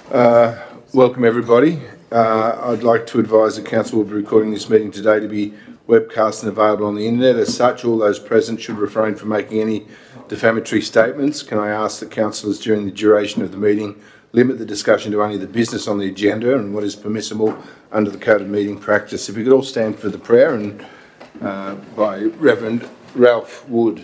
Welcome everybody. I'd like to advise the Council will be recording this meeting today to be webcast and available on the internet. As such, all those present should refrain from making any defamatory statements. Can I ask the councillors during the duration of the meeting limit the discussion to only the business on the agenda and what is permissible under the Code of Meeting Practice? If we could all stand for the prayer and by Reverend Ralph Wood.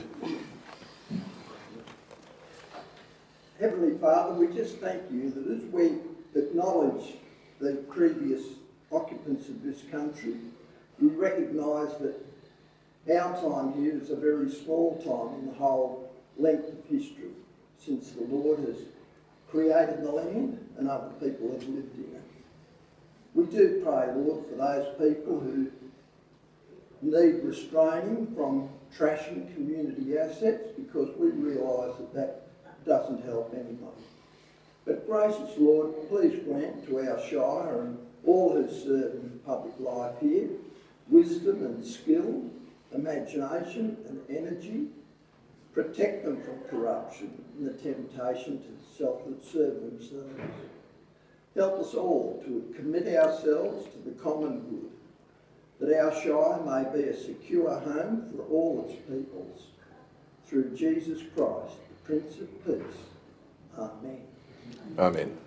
Heavenly Father, we just thank you that as we acknowledge the previous occupants of this country, we recognise that our time here is a very small time in the whole length of history since the Lord has created the land and other people have lived in it. We do pray, Lord, for those people who need restraining from trashing community assets, because we realise that that doesn't help anyone. But gracious Lord, please grant to our Shire and all who serve in public life here wisdom and skill, imagination and energy. Protect them from corruption and the temptation to self-serve themselves. Help us all to commit ourselves to the common good, that our Shire may be a secure home for all its peoples. Through Jesus Christ, the Prince of Peace. Amen. Amen.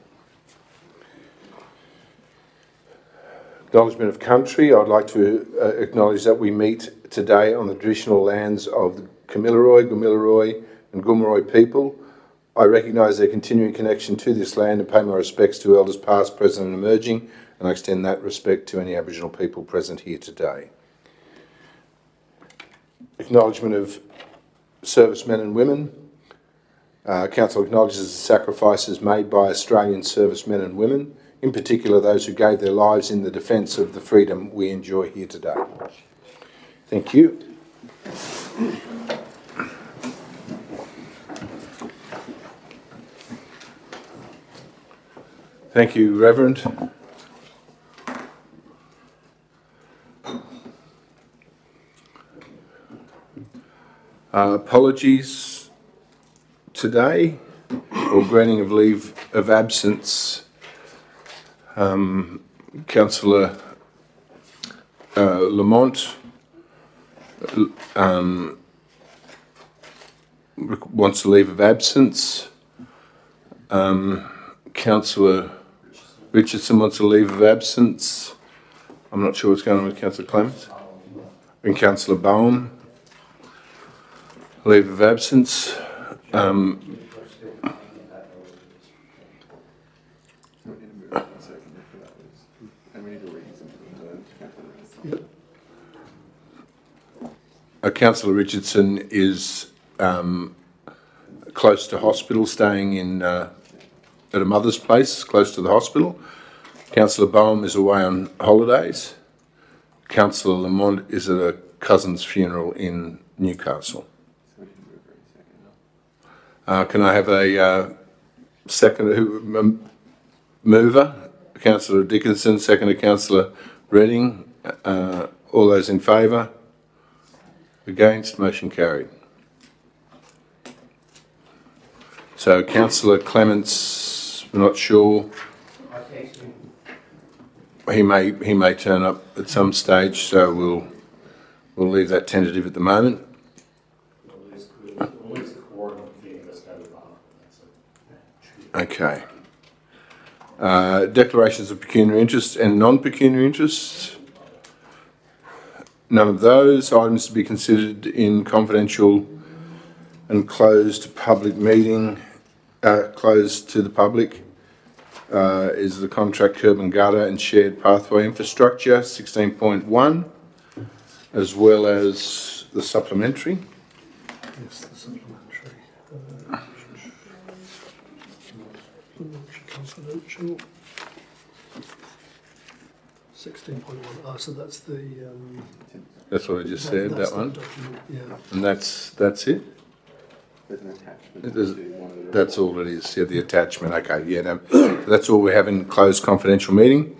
Acknowledgement of country. I'd like to acknowledge that we meet today on the traditional lands of the Kamilaroi, Gomeroi and Gomeroi people. I recognise their continuing connection to this land and pay my respects to elders past, present and emerging, and I extend that respect to any Aboriginal people present here today. Acknowledgement of servicemen and women. Council acknowledges the sacrifices made by Australian servicemen and women, in particular those who gave their lives in the defence of the freedom we enjoy here today. Thank you. Thank you, Reverend. Apologies today, or granting of leave of absence. Councillor Lamont wants a leave of absence. Councillor Richardson wants a leave of absence. I'm not sure what's going on with Councillor Clements. And Councillor Bowen, leave of absence. Councillor Richardson is close to hospital, staying in at a mother's place close to the hospital. Councillor Bowen is away on holidays. Councillor Lamont is at a cousin's funeral in Newcastle. Can I have a second mover? Councillor Dickinson, second to Councillor Redding. All those in favour? Against? Motion carried. So Councillor Clements, we're not sure. He may turn up at some stage, so we'll leave that tentative at the moment. Okay. Declarations of pecuniary interest and non-pecuniary interests. None of those items to be considered in confidential and closed public meeting. Closed to the public is the contract curb and gutter and shared pathway infrastructure 16.1, as well as the supplementary. Yes, the supplementary. Confidential. 16.1. Oh, so that's the. That's what I just said. That one. Document, yeah. And that's it. There's an attachment. That's all it is. Yeah, the attachment. Okay. Yeah. No, that's all we have in closed confidential meeting.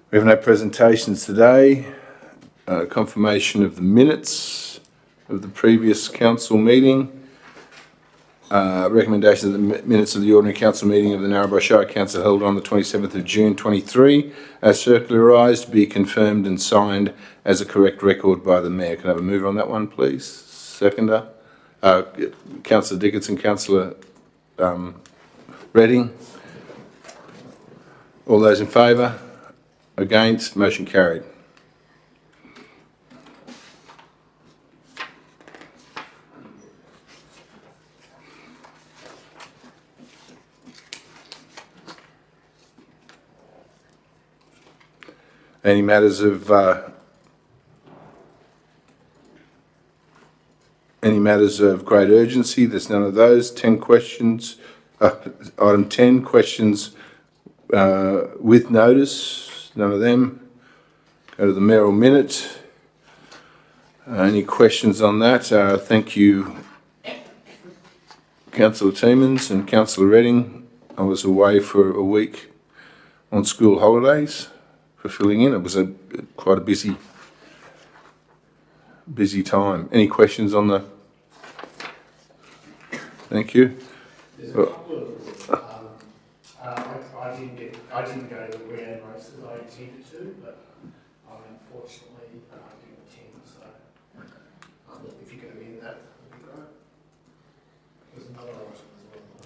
We have no presentations today. Confirmation of the minutes of the previous council meeting. Recommendation that the minutes of the ordinary council meeting of the Narrabri Shire Council held on the 27th of June 23 as circularised be confirmed and signed as a correct record by the Mayor. Can I have a mover on that one, please? Seconder. Councillor Dickinson, Councillor Redding. All those in favour? Against? Motion carried. Any matters of great urgency? There's none of those. 10 questions. Item 10, questions with notice. None of them. Go to the mayoral minute. Any questions on that? Thank you, Councillor Tiemans and Councillor Redding. I was away for a week on school holidays for filling in. It was quite a busy time. Any questions on the? Thank you. There's a couple of I didn't go to the weekend races I intended to, but unfortunately didn't attend. So if you could amend that, would be great. There's another item as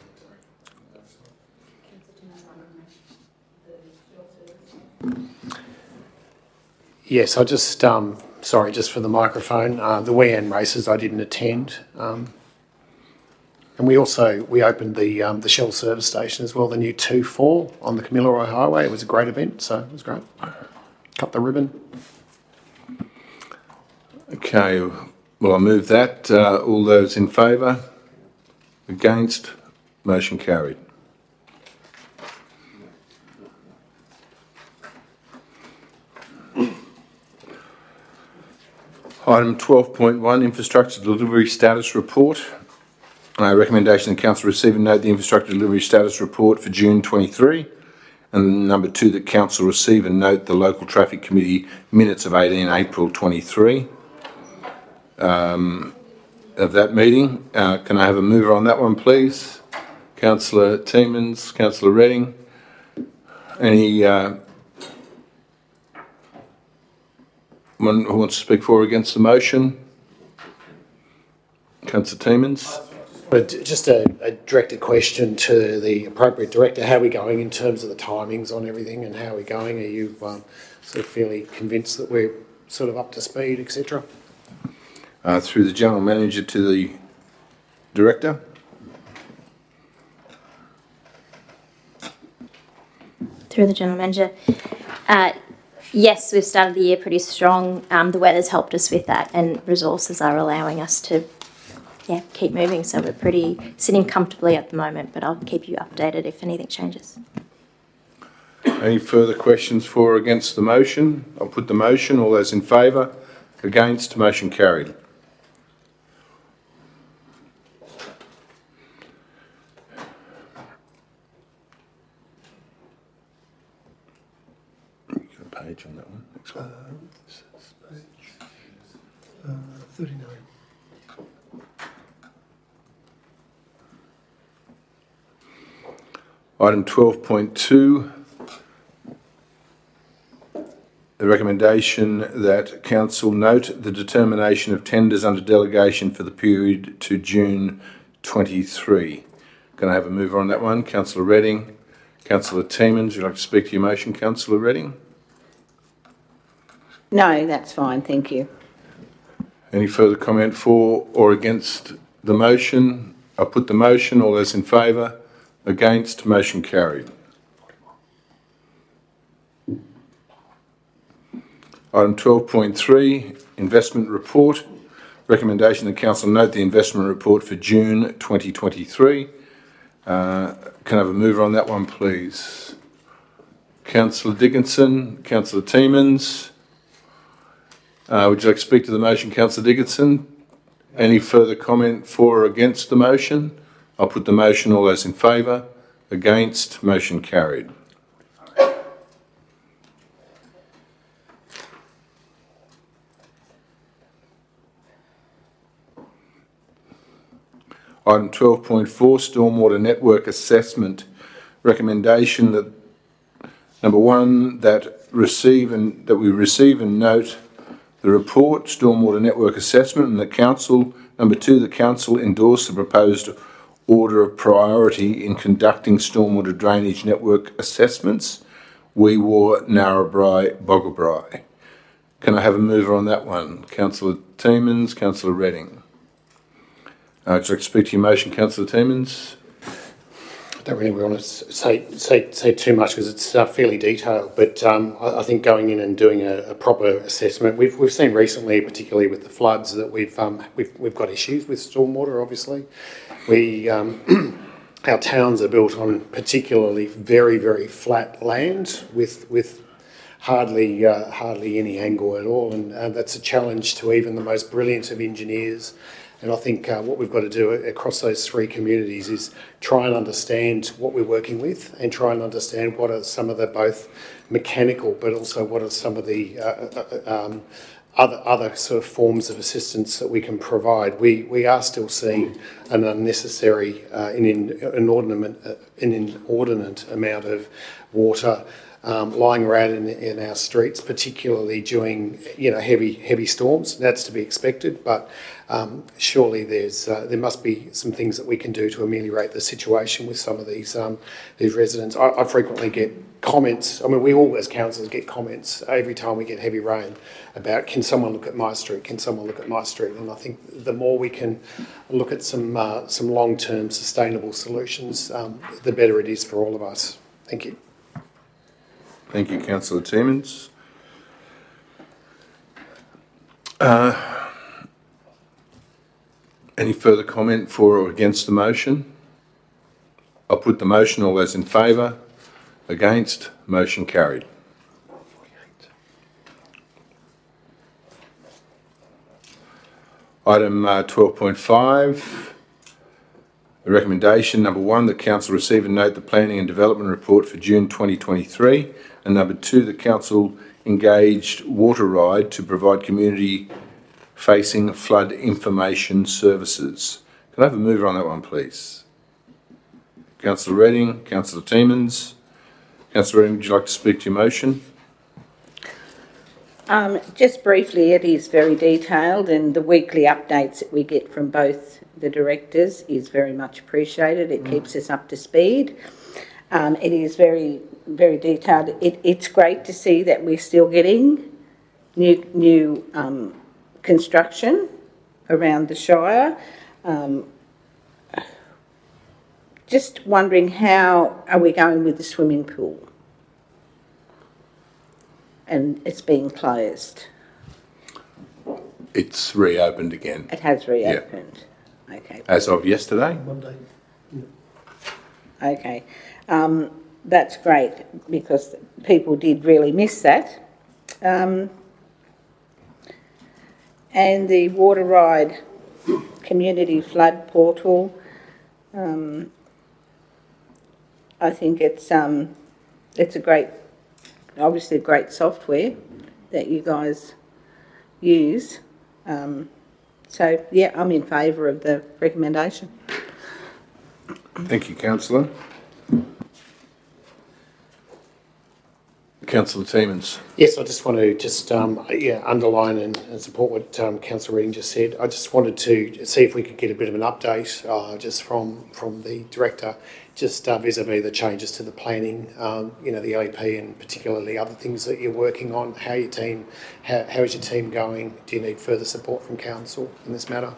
well. Yes, I just sorry, just for the microphone. The weekend races I didn't attend. And we opened the Shell service station as well, the new 2-4 on the Kamilaroi Highway. It was a great event, so it was great. Cut the ribbon. Okay, well, I move that. All those in favour? Against? Motion carried. Item 12.1, Infrastructure Delivery Status Report. Recommendation the Council receive and note the Infrastructure Delivery Status Report for June 23. And number 2, that Council receive and note the Local Traffic Committee minutes of 18 April 23 of that meeting. Can I have a mover on that one, please? Councillor Tiemans, Councillor Redding. Any one who wants to speak for or against the motion? Councillor Tiemans. Just a directed question to the appropriate director. How are we going in terms of the timings on everything, and how are we going? Are you sort of fairly convinced that we're sort of up to speed, etc.? Through the General Manager to the Director. Through the General Manager. Yes, we've started the year pretty strong. The weather's helped us with that, and resources are allowing us to keep moving. So we're sitting comfortably at the moment, but I'll keep you updated if anything changes. Any further questions for or against the motion? I'll put the motion. All those in favour? Against? Motion carried. You got a page on that one? Next one. This is page 39. Item 12.2, the recommendation that Council note the determination of tenders under delegation for the period to June 23. Can I have a mover on that one? Councillor Redding. Councillor Tiemans, would you like to speak to your motion? Councillor Redding? No, that's fine, thank you. Any further comment for or against the motion? I'll put the motion. All those in favour? Against? Motion carried. Item 12.3, Investment Report. Recommendation that Council note the investment report for June 2023. Can I have a mover on that one, please? Councillor Dickinson, Councillor Tiemans. Would you like to speak to the motion, Councillor Dickinson? Any further comment for or against the motion? I'll put the motion. All those in favour? Against? Motion carried. Item 12.4, Stormwater Network Assessment. Recommendation that, number one, that we receive and note the report, Stormwater Network Assessment, and the Council. Number two, the Council endorse the proposed order of priority in conducting stormwater drainage network assessments, Wee Waa, Narrabri, Boggabri. Can I have a mover on that one? Councillor Tiemens, Councillor Redding. Would you like to speak to your motion, Councillor Tiemens? I don't really want to say too much because it's fairly detailed, but I think going in and doing a proper assessment, we've seen recently, particularly with the floods, that we've got issues with stormwater. Obviously, our towns are built on particularly very, very flat land with hardly any angle at all, and that's a challenge to even the most brilliant of engineers. And I think what we've got to do across those three communities is try and understand what we're working with and try and understand what are some of the both mechanical but also what are some of the other sort of forms of assistance that we can provide. We are still seeing an unnecessary, inordinate amount of water lying around in our streets, particularly during heavy storms. That's to be expected, but surely there must be some things that we can do to ameliorate the situation with some of these residents. I frequently get comments. I mean, we all as councillors get comments every time we get heavy rain about, can someone look at my street? Can someone look at my street? And I think the more we can look at some long-term sustainable solutions, the better it is for all of us. Thank you. Thank you, Councillor Tiemens. Any further comment for or against the motion? I'll put the motion. All those in favour? Against? Motion carried. Item 12.5. The recommendation, number one, that Council receive and note the Planning and Development Report for June 2023, and number two, the Council engaged WaterRide to provide community-facing flood information services. Can I have a mover on that one, please? Councillor Redding, Councillor Tiemens. Councillor Redding, would you like to speak to your motion? Just briefly, it is very detailed, and the weekly updates that we get from both the directors is very much appreciated. It keeps us up to speed. It is very, very detailed. It's great to see that we're still getting new construction around the Shire. Just wondering, how are we going with the swimming pool? And it's being closed. It's reopened again. It has reopened. Yeah. Okay. As of yesterday? Monday. Okay. That's great because people did really miss that. And the WaterRide Community Flood Portal, I think it's a great, obviously a great software that you guys use. So, yeah, I'm in favour of the recommendation. Thank you, Councillor. Councillor Tiemens. Yes, I just want to underline and support what Councillor Redding just said. I just wanted to see if we could get a bit of an update just from the Director, just vis-a-vis the changes to the planning, the LEP and particularly other things that you're working on. How is your team going? Do you need further support from Council in this matter?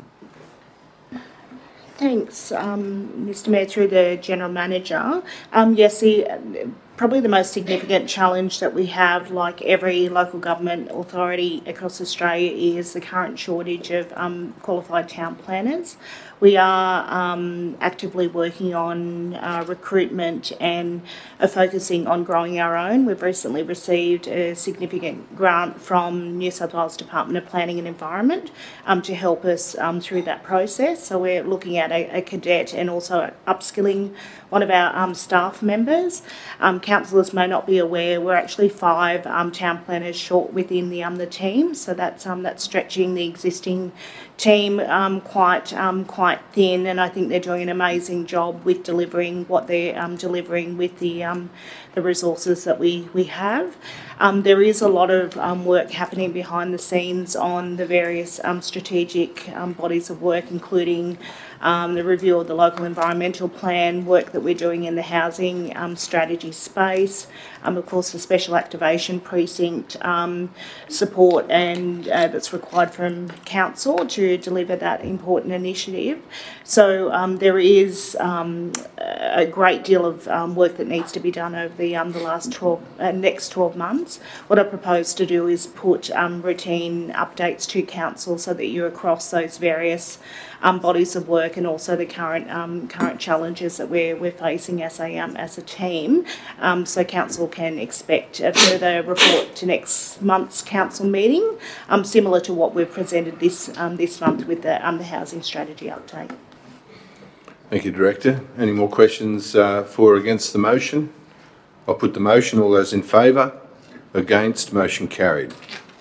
Thanks, Mr Mayor, through the General Manager. Yes, probably the most significant challenge that we have, like every local government authority across Australia, is the current shortage of qualified town planners. We are actively working on recruitment and are focusing on growing our own. We've recently received a significant grant from New South Wales Department of Planning and Environment to help us through that process. So we're looking at a cadet and also upskilling one of our staff members. councillors may not be aware, we're actually 5 town planners short within the team, so that's stretching the existing team quite thin, and I think they're doing an amazing job with delivering what they're delivering with the resources that we have. There is a lot of work happening behind the scenes on the various strategic bodies of work, including the review of the local environmental plan, work that we're doing in the housing strategy space, of course the special activation precinct support and that's required from council to deliver that important initiative. So there is a great deal of work that needs to be done over the next 12 months. What I propose to do is put routine updates to council so that you're across those various bodies of work and also the current challenges that we're facing as a team, so council can expect a further report to next month's council meeting, similar to what we've presented this month with the housing strategy update. Thank you, Director. Any more questions for or against the motion? I'll put the motion. All those in favour? Against? Motion carried.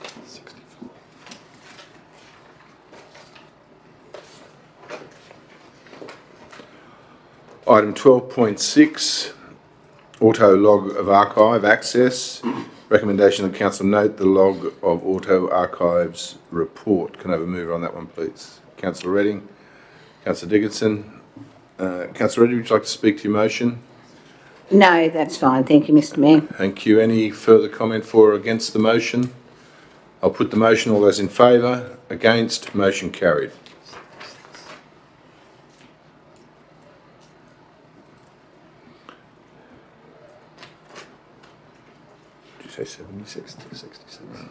Item 12.6, auto log of archive access. Recommendation that Council note the log of auto archives report. Can I have a mover on that one, please? Councillor Redding, Councillor Dickinson. Councillor Redding, would you like to speak to your motion? No, that's fine. Thank you, Mr. Mayor. Thank you. Any further comment for or against the motion? I'll put the motion. All those in favour? Against? Motion carried. Did you say 76 to 67?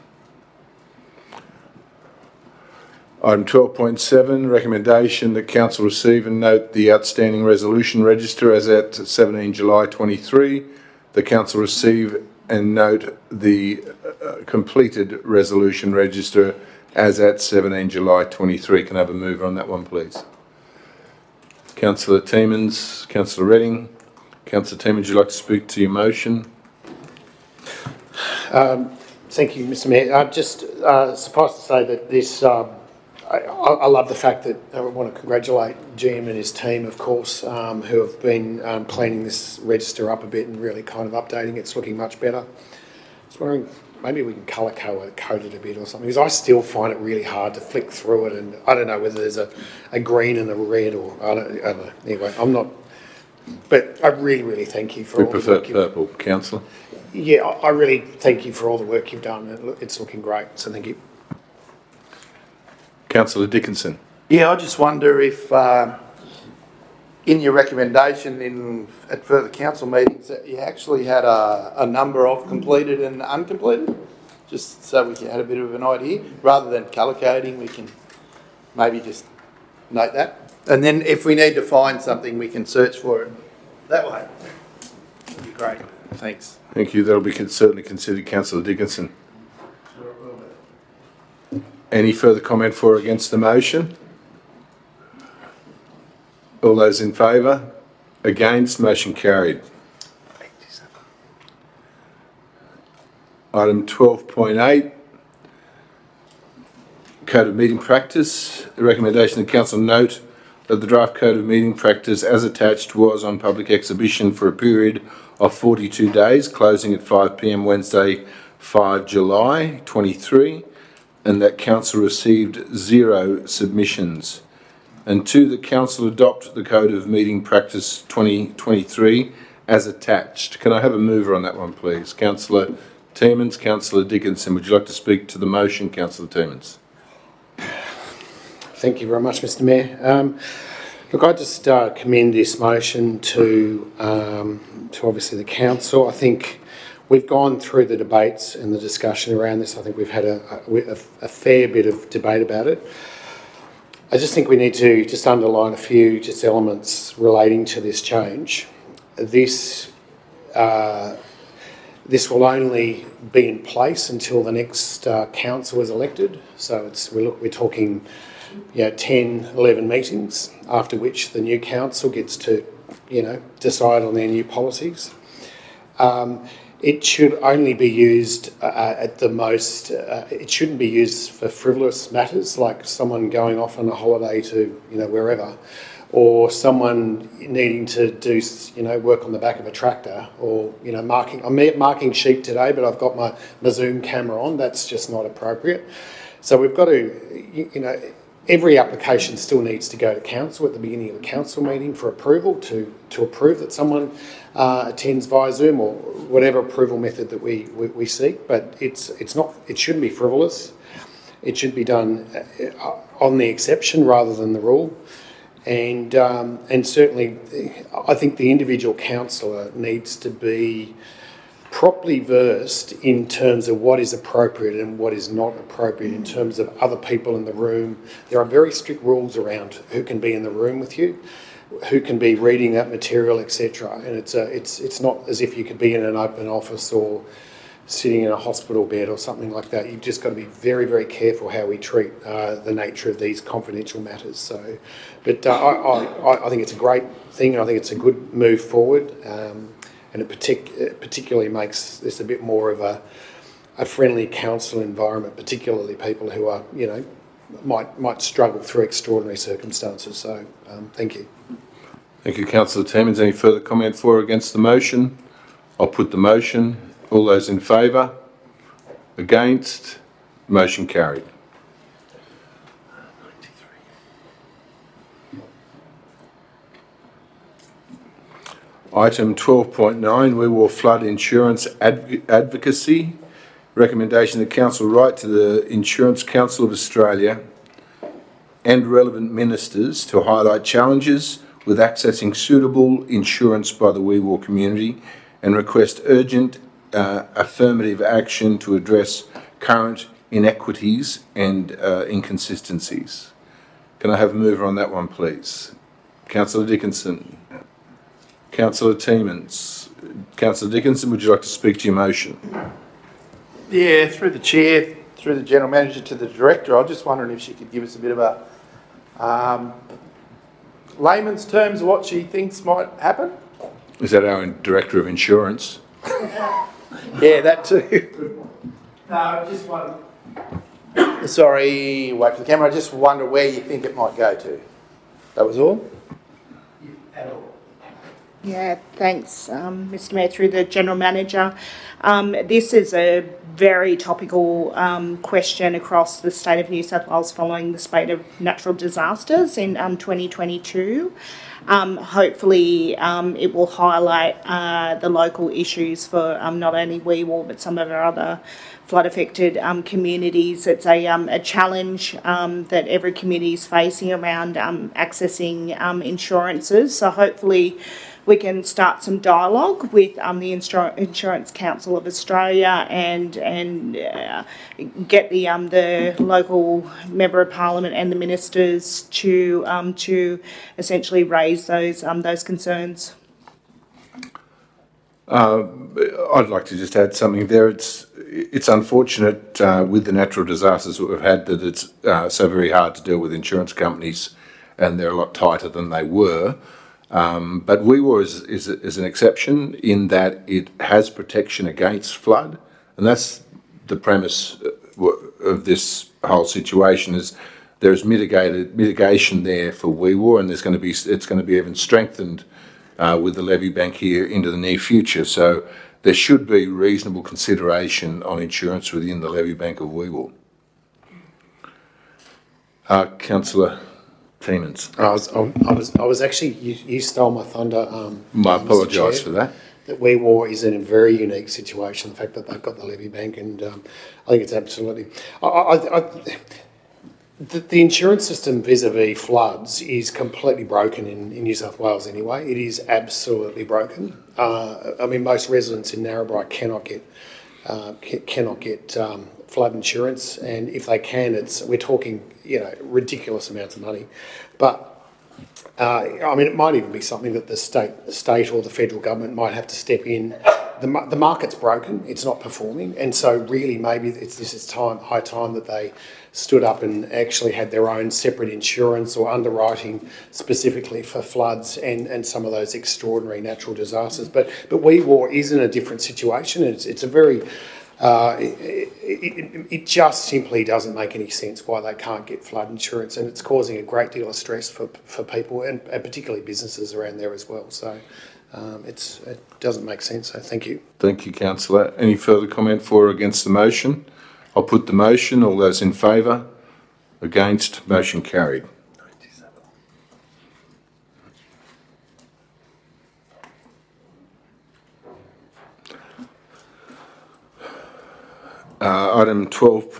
Item 12.7, recommendation that Council receive and note the outstanding resolution register as at 17 July 23. The Council receive and note the completed resolution register as at 17 July 23. Can I have a mover on that one, please? Councillor Tiemens, Councillor Redding. Councillor Tiemens, would you like to speak to your motion? Thank you, Mr. Mayor. Just suffice to say that this, I love the fact that I want to congratulate Jim and his team, of course, who have been cleaning this register up a bit and really kind of updating it. It's looking much better. I was wondering, maybe we can colour code it a bit or something, because I still find it really hard to flick through it, and I don't know whether there's a green and a red, or I don't know. Anyway, I'm not, but I really thank you for all the work. We prefer purple, Councillor. Yeah, I really thank you for all the work you've done. It's looking great, so thank you. Councillor Dickinson. Yeah, I just wonder if in your recommendation at further council meetings that you actually had a number of completed and uncompleted, just so we had a bit of an idea. Rather than colour coding, we can maybe just note that. And then if we need to find something, we can search for it that way. That'd be great. Thanks. Thank you. That'll be certainly considered, Councillor Dickinson. Any further comment for or against the motion? All those in favour? Against? Motion carried. Item 12.8, Code of Meeting Practice. The recommendation that Council note that the draft Code of Meeting Practice as attached was on public exhibition for a period of 42 days, closing at 5 p.m. Wednesday, 5 July 23, and that Council received 0 submissions. And 2, that Council adopt the Code of Meeting Practice 2023 as attached. Can I have a mover on that one, please? Councillor Tiemens, Councillor Dickinson. Would you like to speak to the motion, Councillor Tiemens? Thank you very much, Mr. Mayor. Look, I just commend this motion to obviously the council. I think we've gone through the debates and the discussion around this. I think we've had a fair bit of debate about it. I just think we need to just underline a few just elements relating to this change. This will only be in place until the next council is elected. So we're talking 10, 11 meetings, after which the new council gets to, decide on their new policies. It should only be used at the most. It shouldn't be used for frivolous matters like someone going off on a holiday to wherever, or someone needing to do work on the back of a tractor, or marking. I'm marking sheep today, but I've got my Zoom camera on. That's just not appropriate. So we've got to, every application still needs to go to council at the beginning of a council meeting for approval to approve that someone attends via Zoom or whatever approval method that we seek. But it's not. It shouldn't be frivolous. It should be done on the exception rather than the rule. And certainly, I think the individual councillor needs to be properly versed in terms of what is appropriate and what is not appropriate in terms of other people in the room. There are very strict rules around who can be in the room with you, who can be reading that material, etc. And it's not as if you could be in an open office or sitting in a hospital bed or something like that. You've just got to be very, very careful how we treat the nature of these confidential matters. So, but I think it's a great thing, and I think it's a good move forward. And it particularly makes this a bit more of a friendly council environment, particularly people who are, might struggle through extraordinary circumstances. So, thank you. Thank you, Councillor Timmins. Any further comment for or against the motion? I'll put the motion. All those in favour? Against? Motion carried. Item 12.9, Wee-Waa Flood Insurance Advocacy. Recommendation that Council write to the Insurance Council of Australia and relevant ministers to highlight challenges with accessing suitable insurance by the Wee-Waa community and request urgent affirmative action to address current inequities and inconsistencies. Can I have a mover on that one, please? Councillor Dickinson. Councillor Timmins. Councillor Dickinson, would you like to speak to your motion? Yeah, through the chair, through the general manager to the director, I was just wondering if she could give us a bit of a layman's terms of what she thinks might happen. Is that our Director of Insurance? Yeah, that too. No, I just wonder. Sorry, wait for the camera. I just wonder where you think it might go to. That was all? At all. Yeah, thanks, Mr Mayor, through the General Manager. This is a very topical question across the state of New South Wales following the spate of natural disasters in 2022. Hopefully it will highlight the local issues for not only Wee-Waa but some of our other flood-affected communities. It's a challenge that every community is facing around accessing insurances. So hopefully we can start some dialogue with the Insurance Council of Australia and get the local Member of Parliament and the ministers to essentially raise those concerns. I'd like to just add something there. It's unfortunate with the natural disasters that we've had that it's so very hard to deal with insurance companies, and they're a lot tighter than they were. But Wee-Waa is an exception in that it has protection against flood, and that's the premise of this whole situation. Is there's mitigation there for Wee-Waa, and it's going to be even strengthened with the levy bank here into the near future. So there should be reasonable consideration on insurance within the levy bank of Wee-Waa. Councillor Timmins. I was actually, you stole my thunder. I apologise for that. That Wee-Waa is in a very unique situation, the fact that they've got the levy bank, and I think it's absolutely... The insurance system vis-a-vis floods is completely broken in New South Wales anyway. It is absolutely broken. Most residents in Narrabri cannot get flood insurance, and if they can, we're talking ridiculous amounts of money. But it might even be something that the state or the federal government might have to step in the market's broken, it's not performing, and so really maybe this is high time that they stood up and actually had their own separate insurance or underwriting specifically for floods and some of those extraordinary natural disasters. But Wee Waa is in a different situation. It's a very it just simply doesn't make any sense why they can't get flood insurance, and it's causing a great deal of stress for people and particularly businesses around there as well. So it doesn't make sense. So thank you. Thank you, Councillor. Any further comment for or against the motion? I'll put the motion. All those in favour? Against? Motion carried. Item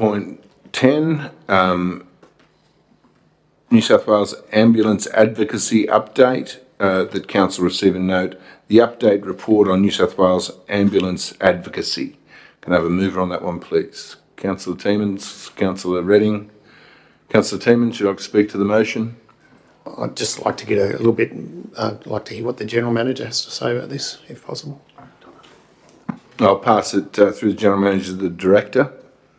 12.10, New South Wales Ambulance Advocacy Update, that Council receive and note the update report on New South Wales Ambulance Advocacy. Can I have a mover on that one, please? Councillor Tiemans, Councillor Redding. Councillor Tiemans, should I speak to the motion? I'd just like to get a little bit, like to hear what the General Manager has to say about this, if possible. I'll pass it through the General Manager to the Director.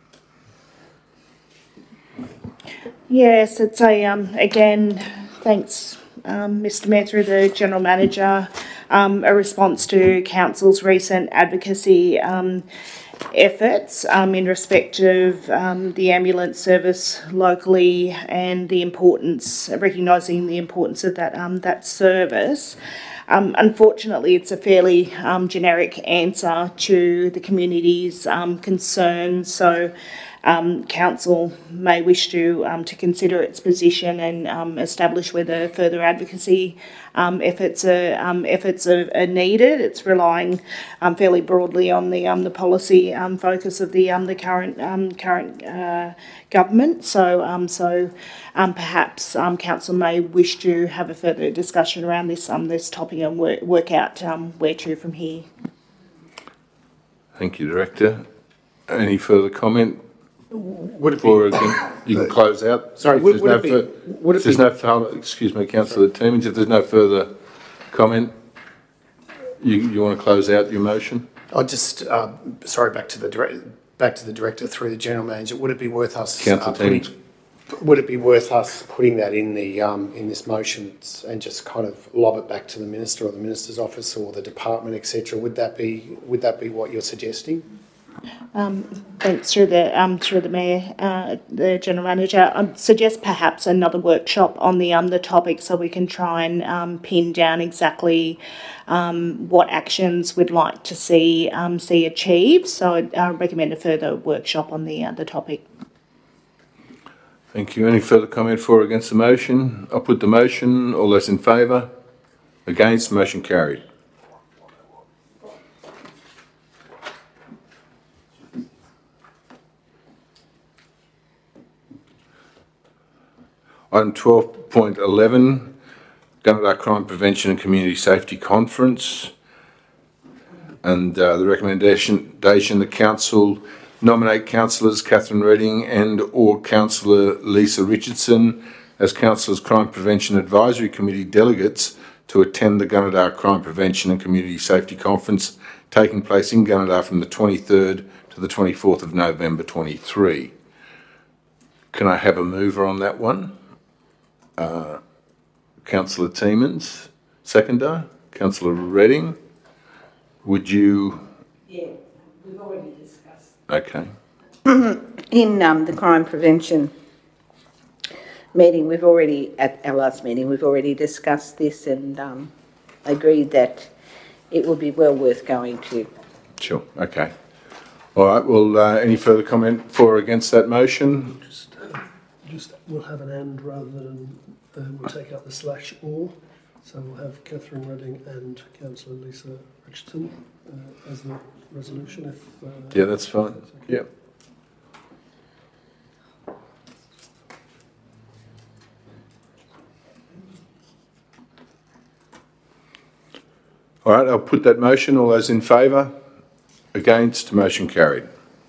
Yes, it's again, thanks, Mr Mayor, through the General Manager, a response to Council's recent advocacy efforts in respect of the ambulance service locally and the importance, recognising the importance of that service. Unfortunately, it's a fairly generic answer to the community's concerns. So, Council may wish to consider its position and establish whether further advocacy efforts are needed. It's relying fairly broadly on the policy focus of the current government. So perhaps Council may wish to have a further discussion around this topic and work out where to from here. Thank you, Director. Any further comment? Would it you can close out. Sorry, excuse me, Councillor Tiemans, if there's no further comment, you want to close out your motion? I just sorry, back to the Director through the General Manager. Would it be worth us putting that in the in this motion and just kind of lob it back to the Minister or the Minister's office or the department, etc.? Would that be what you're suggesting? Thanks through the Mayor, the General Manager. I'd suggest perhaps another workshop on the topic so we can try and pin down exactly what actions we'd like to see achieved. So I'd recommend a further workshop on the topic. Thank you. Any further comment for or against the motion? I'll put the motion. All those in favour? Against? Motion carried. Item 12.11, Gunnedah Crime Prevention and Community Safety Conference. And the recommendation, the Council nominate Councillors Catherine Redding and or Councillor Lisa Richardson as Council's Crime Prevention Advisory Committee delegates to attend the Gunnedah Crime Prevention and Community Safety Conference taking place in Gunnedah from the 23rd to the 24th of November 23. Can I have a mover on that one? Councillor Tiemans, seconder. Councillor Redding, would you? Yeah, we've already discussed. Okay. In the crime prevention meeting, at our last meeting, we've already discussed this and agreed that it would be well worth going to. Sure, okay. All right, well, any further comment for or against that motion? Just we'll have an and rather than we'll take out the /or. So we'll have Catherine Redding and Councillor Lisa Richardson as the resolution. Yeah, that's fine. That's okay. Yep. All right, I'll put that motion. All those in favour? Against? Motion carried.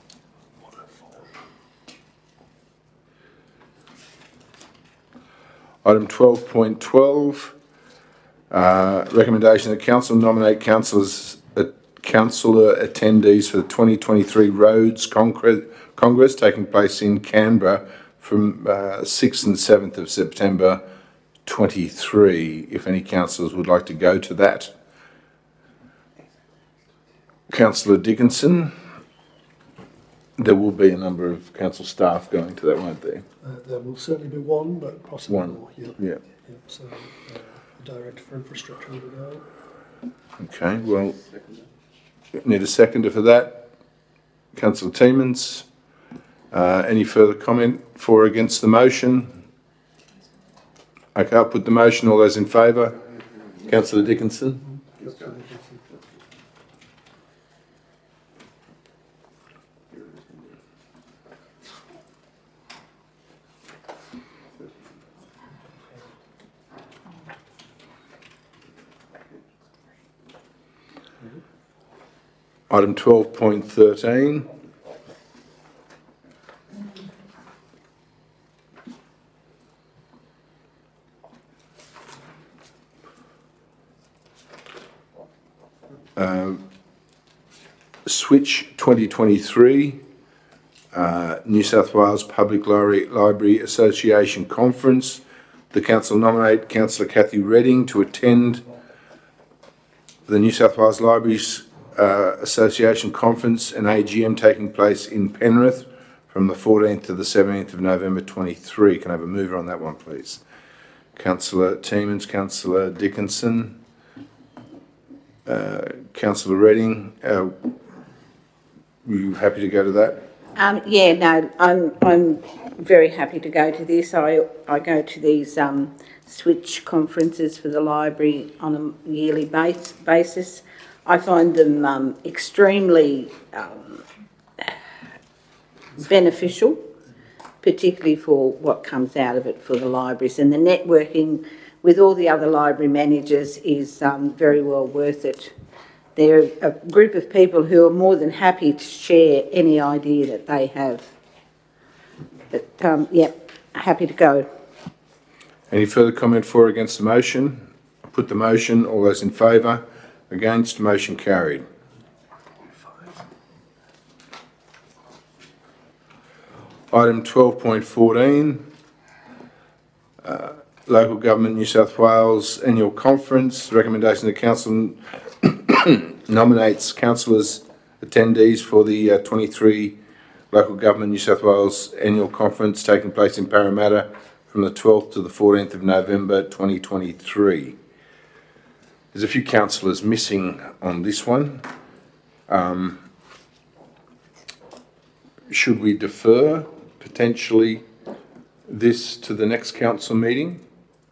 Item 12.12, recommendation that Council nominate Councillors councillor attendees for the 2023 Roads Congress taking place in Canberra from 6th and 7th of September 23. If any councillors would like to go to that. Councillor Dickinson. There will be a number of council staff going to that, won't there? There will certainly be one, but possibly One. more. Yeah. Yeah. So the Director for Infrastructure will be going. Okay, well, need a seconder for that. Councillor Tiemans. Any further comment for or against the motion? Okay, I'll put the motion. All those in favour? Councillor Dickinson. Item 12.13. Switch 2023, New South Wales Public Library Association Conference. The council nominate Councillor Kathy Redding to attend the New South Wales Libraries Association Conference and AGM taking place in Penrith from the 14th to the 17th of November 23. Can I have a mover on that one, please? Councillor Tiemans, Councillor Dickinson, Councillor Redding. Are you happy to go to that? Yeah, no, I'm very happy to go to this. I go to these switch conferences for the library on a yearly basis. I find them extremely beneficial, particularly for what comes out of it for the libraries. And the networking with all the other library managers is very well worth it. They're a group of people who are more than happy to share any idea that they have. But, yeah, happy to go. Any further comment for or against the motion? I'll put the motion. All those in favour? Against? Motion carried. Item 12.14. Local Government New South Wales Annual Conference. The recommendation of the Council nominates councillors attendees for the 23 Local Government New South Wales Annual Conference taking place in Parramatta from the 12th to the 14th of November 2023. There's a few councillors missing on this one. Should we defer potentially this to the next council meeting?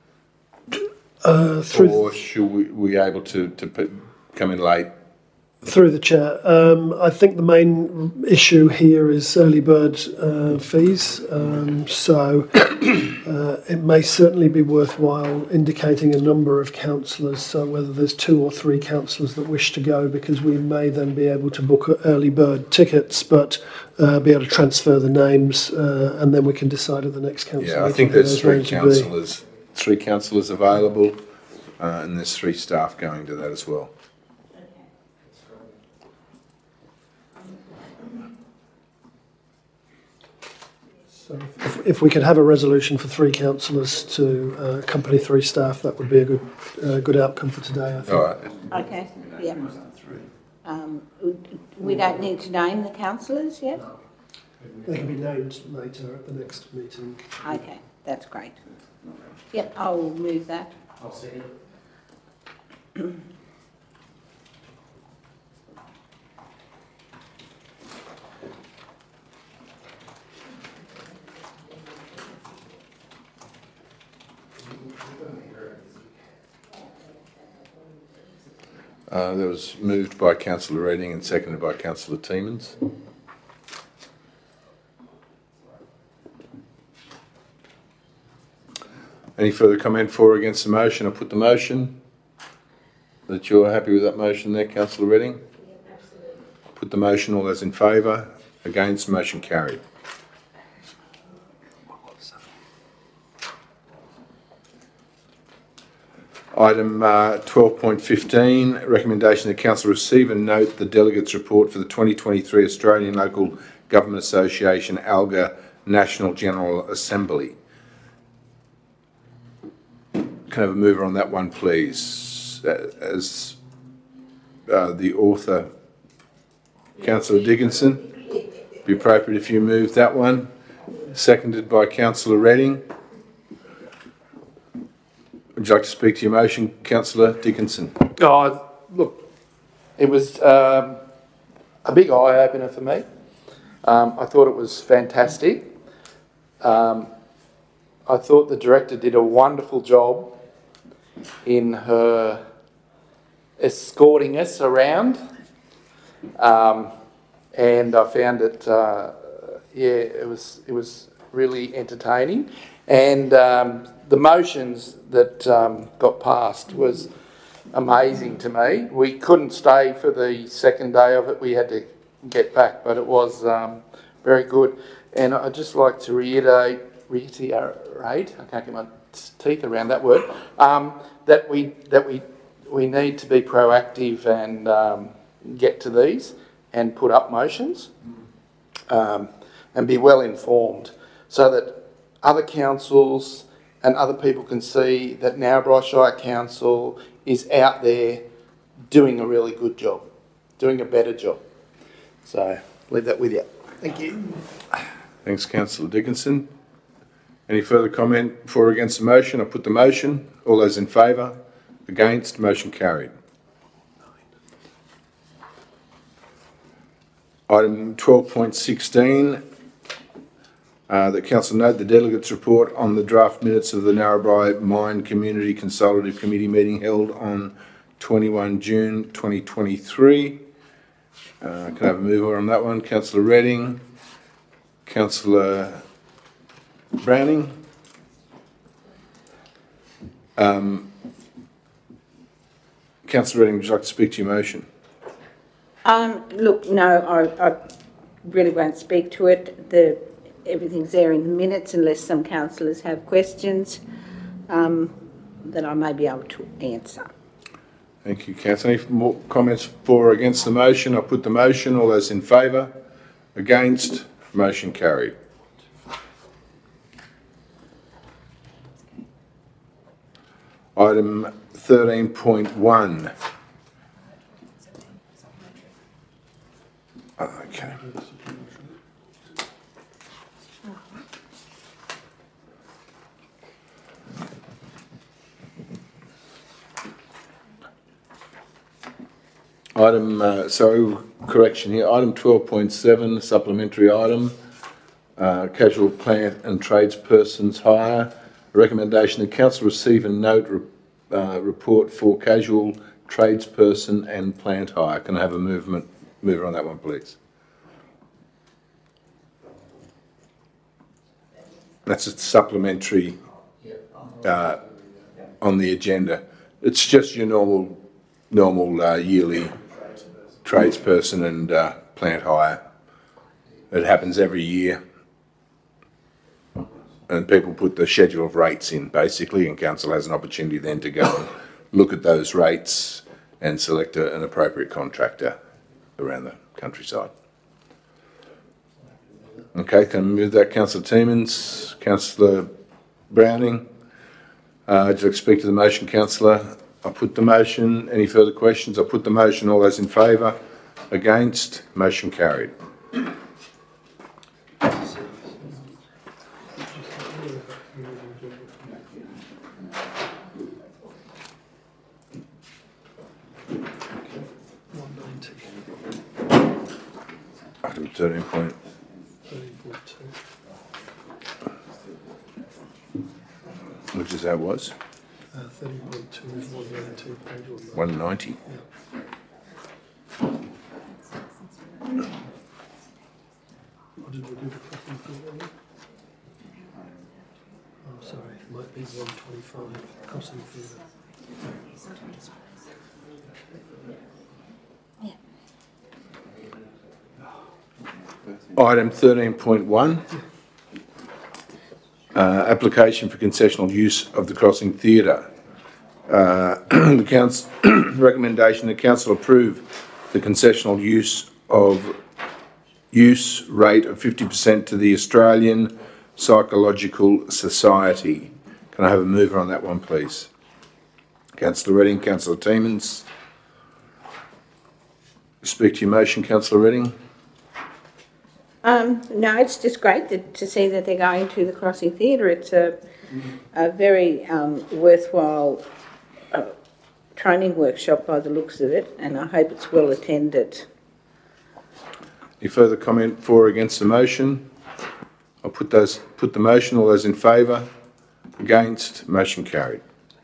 Or should we be able to come in late? Through the chair, I think the main issue here is early bird fees. So it may certainly be worthwhile indicating a number of councillors, so whether there's 2 or 3 councillors that wish to go, because we may then be able to book early bird tickets, but be able to transfer the names, and then we can decide at the next council meeting. Yeah, I think there's 3 councillors available, and there's 3 staff going to that as well. So if we could have a resolution for 3 councillors to accompany 3 staff, that would be a good outcome for today, I think. All right. Okay, yeah. We don't need to name the councillors yet? They can be named later at the next meeting. Okay, that's great. Yep, I'll move that. I'll second it. That was moved by Councillor Redding and seconded by Councillor Tiemans. Any further comment for or against the motion? I'll put the motion. That you're happy with that motion there, Councillor Redding? Yeah, absolutely. Put the motion. All those in favour? Against? Motion carried. Item 12.15, recommendation that Council receive and note the delegates' report for the 2023 Australian Local Government Association ALGA National General Assembly. Can I have a mover on that one, please? As the author, Councillor Dickinson. Be appropriate if you move that one. Seconded by Councillor Redding. Would you like to speak to your motion, Councillor Dickinson? Oh, look, it was a big eye-opener for me. I thought it was fantastic. I thought the director did a wonderful job in her escorting us around, and I found it, it was really entertaining. And the motions that got passed was amazing to me. We couldn't stay for the second day of it. We had to get back, but it was very good. And I'd just like to reiterate, I can't get my teeth around that word, that we need to be proactive and get to these and put up motions and be well informed so that other councils and other people can see that Narrabri Shire Council is out there doing a really good job, doing a better job. So, leave that with you. Thank you. Thanks, Councillor Dickinson. Any further comment for or against the motion? I put the motion. All those in favour? Against? Motion carried. Item 12.16. That Council note the delegates' report on the draft minutes of the Narrabri Mine Community Consultative Committee meeting held on 21 June 2023. Can I have a mover on that one? Councillor Redding. Councillor Browning. Councillor Redding, would you like to speak to your motion? Look, no, I really won't speak to it. Everything's there in the minutes unless some councillors have questions that I may be able to answer. Thank you, Councillor. Any more comments for or against the motion? I'll put the motion. All those in favour? Against? Motion carried. Item 13.1. Okay. Correction here. Item 12.7, supplementary item, casual plant and tradespersons hire. A recommendation that Council receive and note report for casual tradesperson and plant hire. Can I have a mover on that one, please? That's a supplementary on the agenda. It's just your normal yearly tradesperson and plant hire. It happens every year. And people put the schedule of rates in, basically, and Council has an opportunity then to go and look at those rates and select an appropriate contractor around the countryside. Okay, can I move that? Councillor Tiemans, Councillor Browning. Would you like to speak to the motion, Councillor? I put the motion. Any further questions? I put the motion. All those in favour? Against? Motion carried. Item 13.2. Which is that was? 13.2 is 192 page 190. Yeah. Did we do the copy for that? Oh, sorry, it might be 125. Crossing through that. Item 13.1. Application for concessional use of the Crossing Theatre. The council recommendation: the council approve the concessional use rate of 50% to the Australian Psychological Society. Can I have a mover on that one, please? Councillor Redding, Councillor Tiemans. Speak to your motion, Councillor Redding. No, it's just great to see that they're going to the Crossy Theatre. It's a very worthwhile training workshop by the looks of it, and I hope it's well attended. Any further comment for or against the motion? I'll put the motion. All those in favour? Against? Motion carried.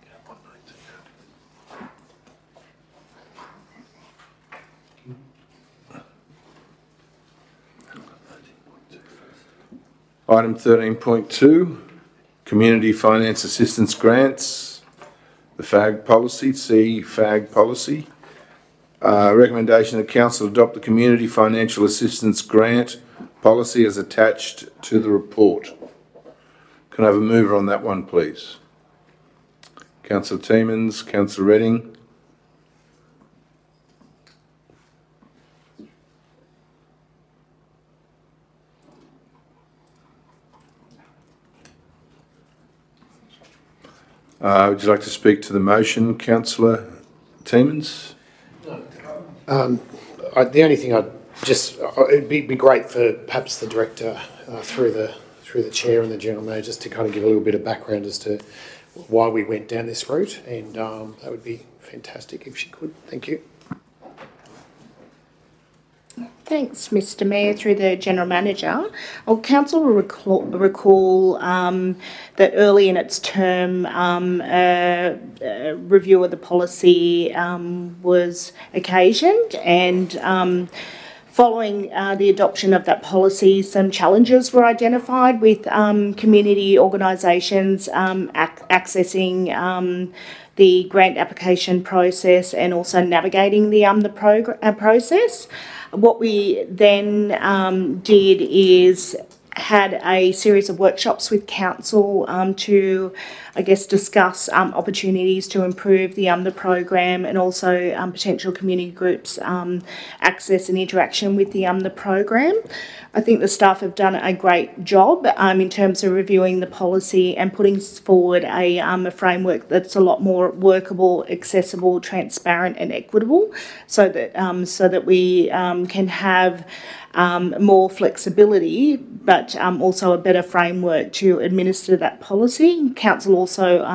Item 13.2, Community Finance Assistance Grants, the FAG policy, FAG policy. Recommendation that Council adopt the Community Financial Assistance Grant policy as attached to the report. Can I have a mover on that one, please? Councillor Tiemans, Councillor Redding. Would you like to speak to the motion, Councillor Tiemans? The only thing it'd be great for perhaps the director through the chair and the general manager just to kind of give a little bit of background as to why we went down this route, and that would be fantastic if she could. Thank you. Thanks, Mr Mayor. Through the General Manager, Council will recall that early in its term, a review of the policy was occasioned, and following the adoption of that policy, some challenges were identified with community organisations accessing the grant application process and also navigating the process. What we then did is had a series of workshops with council to, I guess, discuss opportunities to improve the program, and also potential community groups access and interaction with the program. I think the staff have done a great job in terms of reviewing the policy and putting forward a framework that's a lot more workable, accessible, transparent, and equitable, so that we can have more flexibility, but also a better framework to administer that policy. Council also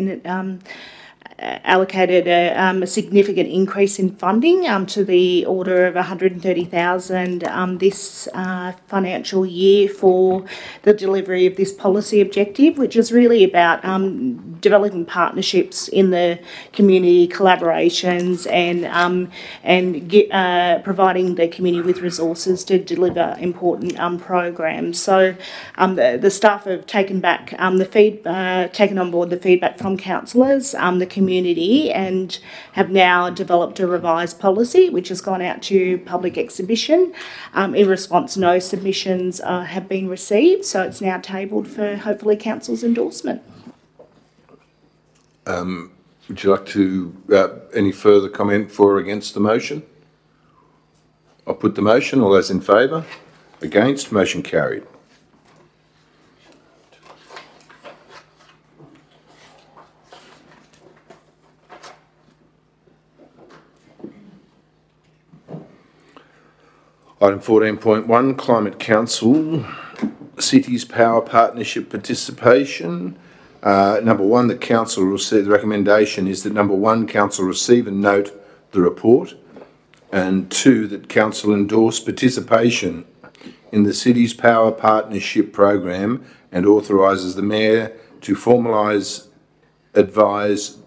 allocated a significant increase in funding to the order of $130,000 this financial year for the delivery of this policy objective, which is really about developing partnerships in the community, collaborations, and providing the community with resources to deliver important programs. So the staff have taken back taken on board the feedback from councillors, the community, and have now developed a revised policy which has gone out to public exhibition. In response, no submissions have been received, so it's now tabled for hopefully council's endorsement. Would you like to any further comment for or against the motion? I'll put the motion. All those in favour? Against? Motion carried. Item 14.1, Climate Council, Cities Power Partnership Participation. Number one, the council receive, the recommendation is that number one, council receive and note the report, and two, that council endorse participation in the Cities Power Partnership Program and authorises the Mayor to formally advise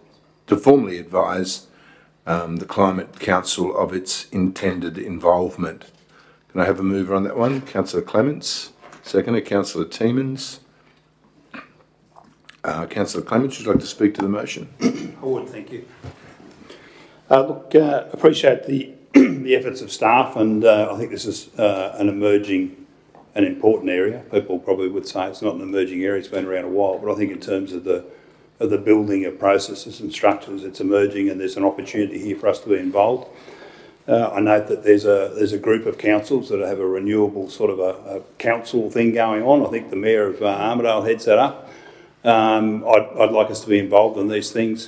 the Climate Council of its intended involvement. Can I have a mover on that one? Councillor Clements. Seconder, Councillor Tiemans. Councillor Clements, would you like to speak to the motion? I would, thank you. Appreciate the efforts of staff, and I think this is an emerging and important area. People probably would say it's not an emerging area, it's been around a while, but I think in terms of the the building of processes and structures. It's emerging, and there's an opportunity here for us to be involved. I note that there's a group of councils that have a renewable sort of a council thing going on. I think the Mayor of Armidale heads that up. I'd like us to be involved in these things.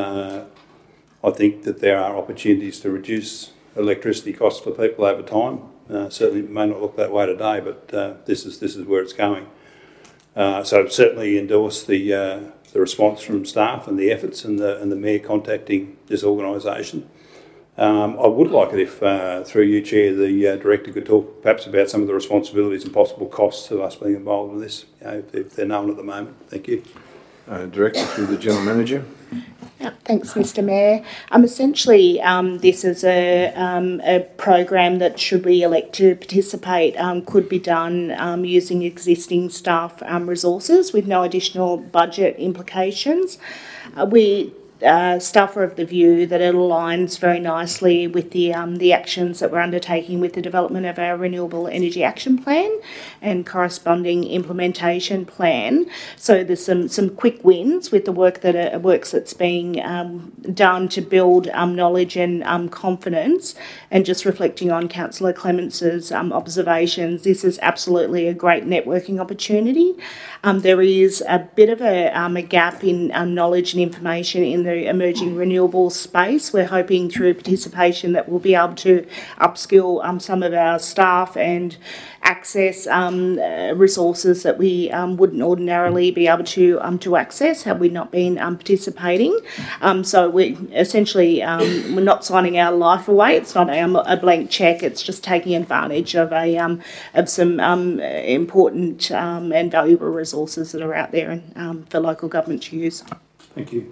I think that there are opportunities to reduce electricity costs for people over time. Certainly it may not look that way today, but this is where it's going. So certainly endorse the response from staff and the efforts and the Mayor contacting this organisation. I would like it if, through you, Chair, the Director could talk perhaps about some of the responsibilities and possible costs of us being involved in this, if they're known at the moment. Thank you. Director, through the General Manager. Yeah, thanks, Mr. Mayor. Essentially, this is a program that, should we elect to participate, could be done using existing staff resources with no additional budget implications. Staff are of the view that it aligns very nicely with the actions that we're undertaking with the development of our Renewable Energy Action Plan and corresponding implementation plan. So there's some quick wins with the work that's being done to build knowledge and confidence. And just reflecting on Councillor Clements's observations, this is absolutely a great networking opportunity. There is a bit of a gap in knowledge and information in the emerging renewable space. We're hoping through participation that we'll be able to upskill some of our staff and access resources that we wouldn't ordinarily be able to access had we not been participating. So we essentially we're not signing our life away. It's not a blank cheque. It's just taking advantage of some important and valuable resources that are out there and for local government to use. Thank you.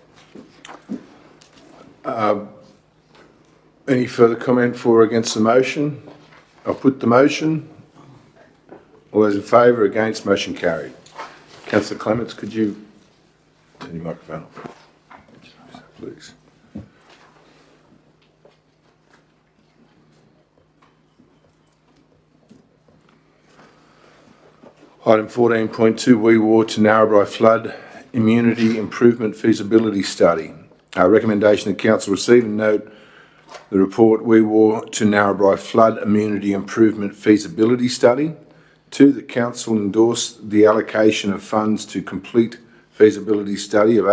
Any further comment for or against the motion? I'll put the motion. All those in favour, against, motion carried. Councillor Clements, could you turn your microphone off, please? Item 14.2, Wee Waa to Narrabri Flood Immunity Improvement Feasibility Study. Our recommendation that Council receive and note the report Wee Waa to Narrabri Flood Immunity Improvement Feasibility Study. 2, that Council endorse the allocation of funds to complete feasibility study of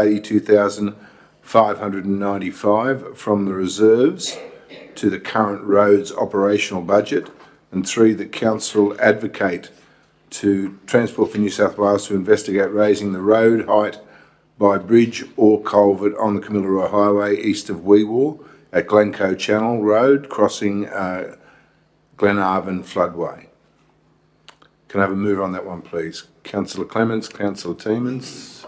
$82,595 from the reserves to the current roads operational budget. And 3, that Council advocate to Transport for New South Wales to investigate raising the road height by bridge or culvert on the Kamilaroi Highway east of Wee Waa at Glencoe Channel Road, crossing Glenarvan Floodway. Can I have a mover on that one, please? Councillor Clements, Councillor Tiemans.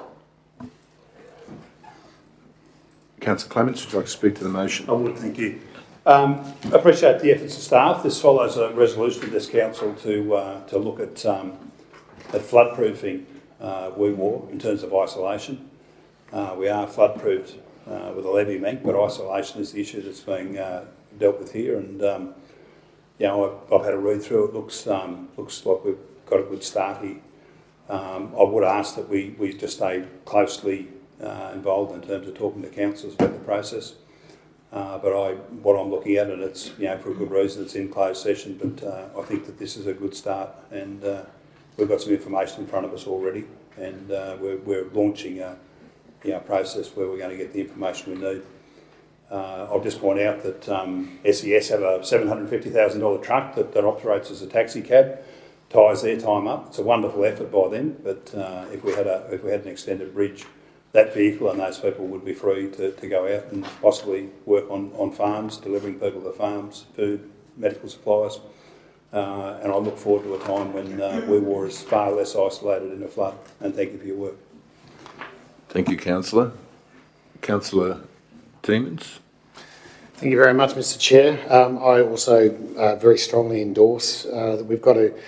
Councillor Clements, would you like to speak to the motion? I would, thank you. Appreciate the efforts of staff. This follows a resolution of this council to look at floodproofing Wee Waa in terms of isolation. We are floodproofed with a levee bank, but isolation is the issue that's being dealt with here. And I've had a read through. It looks like we've got a good start here. I would ask that we just stay closely involved in terms of talking to councils about the process. But what I'm looking at, and it's for a good reason, it's in closed session. But I think that this is a good start, and we've got some information in front of us already, and we're launching a process where we're going to get the information we need. I'll just point out that SES have a $750,000 truck that operates as a taxi cab, ties their time up. It's a wonderful effort by them, but if we had an extended bridge, that vehicle and those people would be free to go out and possibly work on farms, delivering people to farms, food, medical supplies. And I look forward to a time when Wee Waa is far less isolated in a flood. And thank you for your work. Thank you, Councillor. Councillor Tiemans. Thank you very much, Mr. Chair. I also very strongly endorse that we've got to.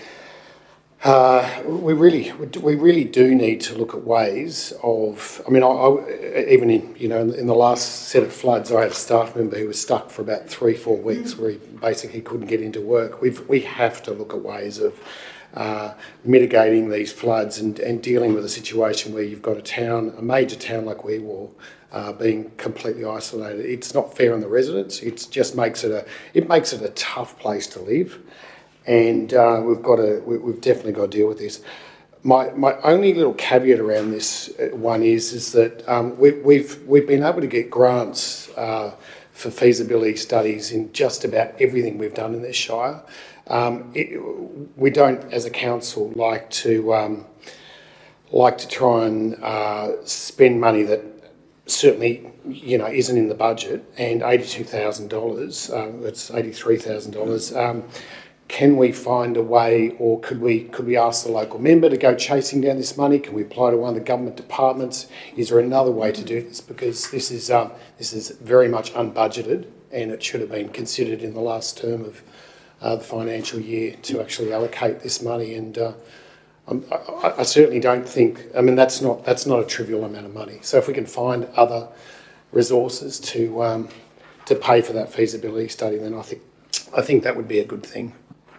We really do need to look at ways of. I mean, even in the last set of floods, I had a staff member who was stuck for about 3-4 weeks, where he basically couldn't get into work. We have to look at ways of mitigating these floods and dealing with a situation where you've got a major town like Weewar, being completely isolated. It's not fair on the residents. It just makes it a tough place to live, and we've definitely got to deal with this. My only little caveat around this one is that we've been able to get grants for feasibility studies in just about everything we've done in this shire. We don't, as a council, like to try and spend money that certainly isn't in the budget. And $82,000, that's $83,000. Can we find a way, or could we ask the local member to go chasing down this money? Can we apply to one of the government departments? Is there another way to do this? Because this is very much unbudgeted, and it should have been considered in the last term of the financial year to actually allocate this money. And I certainly don't think. I mean, that's not a trivial amount of money. So if we can find other resources to pay for that feasibility study, then I think that would be a good thing.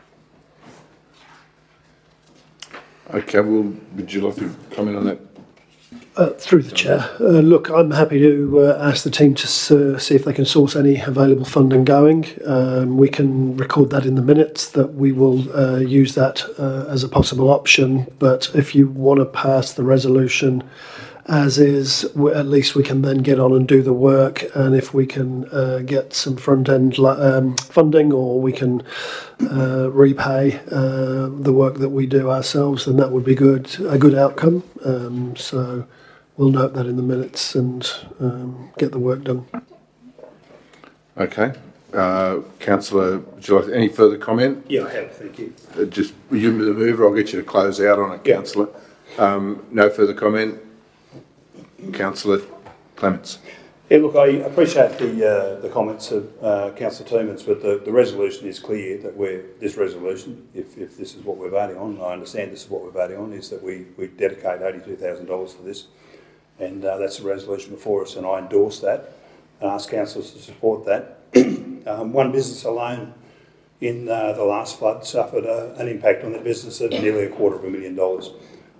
Okay, well, would you like to comment on that? Through the chair. Look, I'm happy to ask the team to see if they can source any available funding going. We can record that in the minutes that we will use that as a possible option. But if you want to pass the resolution as is, at least we can then get on and do the work. And if we can get some front-end funding, or we can repay the work that we do ourselves, then that would be a good outcome. So we'll note that in the minutes and get the work done. Okay. Councillor, would you like any further comment? Yeah, I have, thank you. Just, you the mover, I'll get you to close out on it, Councillor. No further comment? Councillor Clements. Yeah, look, I appreciate the comments of Councillor Toomans, but the resolution is clear that this resolution, if this is what we're voting on, I understand this is what we're voting on, is that we dedicate $82,000 to this, and that's the resolution before us, and I endorse that and ask councillors to support that. One business alone in the last flood suffered an impact on the business of nearly $250,000.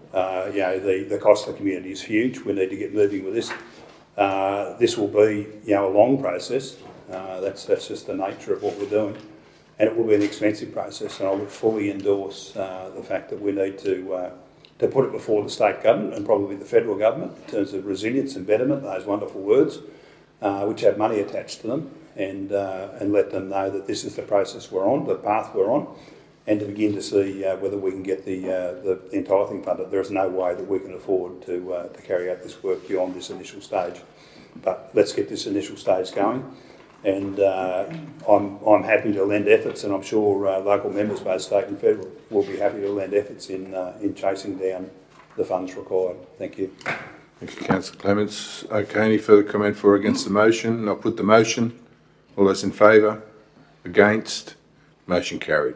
The cost of the community is huge. We need to get moving with this. This will be, a long process. That's just the nature of what we're doing, and it will be an expensive process. And I would fully endorse the fact that we need to put it before the state government and probably the federal government in terms of resilience and betterment, those wonderful words, which have money attached to them, and let them know that this is the process we're on, the path we're on, and to begin to see whether we can get the entire thing funded. There is no way that we can afford to carry out this work beyond this initial stage. But let's get this initial stage going, and I'm happy to lend efforts, and I'm sure local members, both state and federal, will be happy to lend efforts in chasing down the funds required. Thank you. Thank you, Councillor Clements. Okay, any further comment for or against the motion? I'll put the motion. All those in favour? Against? Motion carried.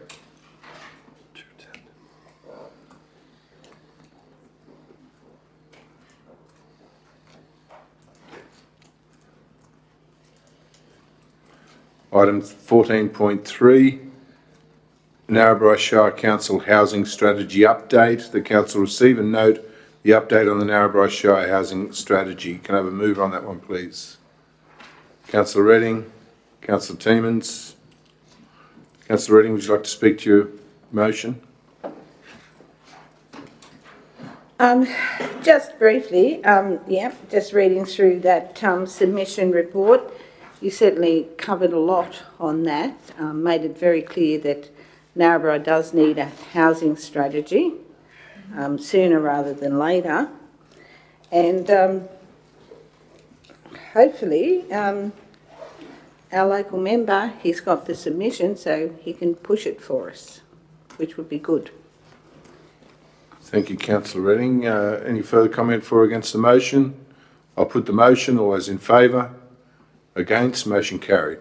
Item 14.3, Narrabri Shire Council Housing Strategy Update. The Council receive and note the update on the Narrabri Shire Housing Strategy. Can I have a mover on that one, please? Councillor Redding, Councillor Toomans. Councillor Redding, would you like to speak to your motion? Just briefly, just reading through that submission report. You certainly covered a lot on that, made it very clear that Narrabri does need a housing strategy sooner rather than later. And hopefully our local member, he's got the submission so he can push it for us, which would be good. Thank you, Councillor Redding. Any further comment for or against the motion? I'll put the motion. All those in favour? Against? Motion carried.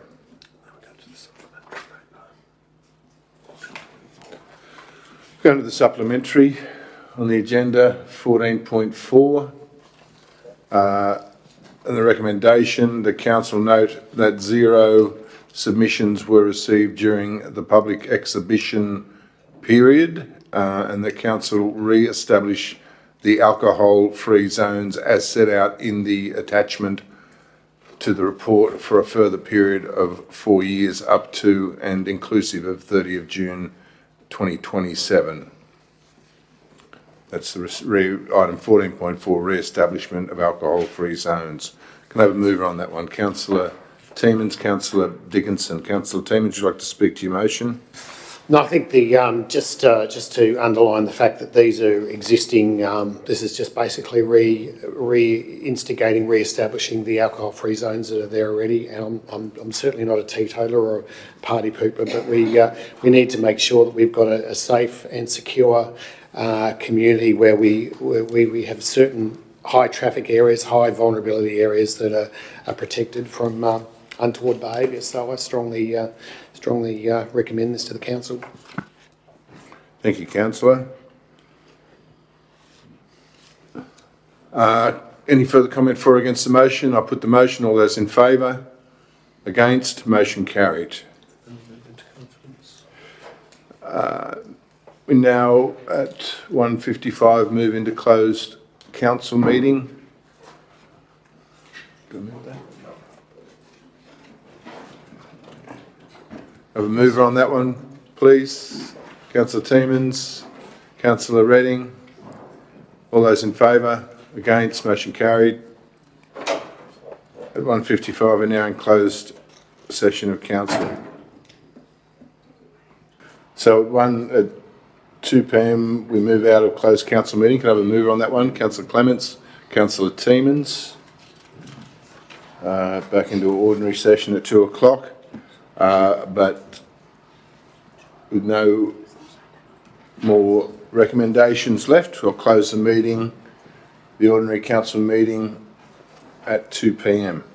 Going to the supplementary on the agenda, 14.4. And the recommendation, the council note that 0 submissions were received during the public exhibition period. and the council re-establish the alcohol-free zones as set out in the attachment to the report for a further period of 4 years up to and inclusive of 30 of June 2027. That's the item 14.4, re-establishment of alcohol-free zones. Can I have a mover on that one? Councillor Tiemans, Councillor Dickinson. Councillor Tiemans, would you like to speak to your motion? No, I think the just to underline the fact that these are existing. This is just basically re-instigating, re-establishing the alcohol-free zones that are there already. And I'm certainly not a teetotaler or a party pooper, but we need to make sure that we've got a safe and secure community where we have certain high traffic areas, high vulnerability areas that are protected from untoward behaviour. So I strongly recommend this to the council. Thank you, councillor. Any further comment for or against the motion? I put the motion. All those in favour? Against? Motion carried. We now at 1:55 move into closed council meeting. Have a mover on that one, please. Councillor Tiemans, Councillor Redding. All those in favour? Against? Motion carried. At 1:55 we're now in closed session of council. So at 2 p.m. we move out of closed council meeting. Can I have a mover on that one? Councillor Clements, Councillor Tiemans. Back into ordinary session at 2 o'clock. But with no more recommendations left, we'll close the meeting, the ordinary council meeting at 2 p.m.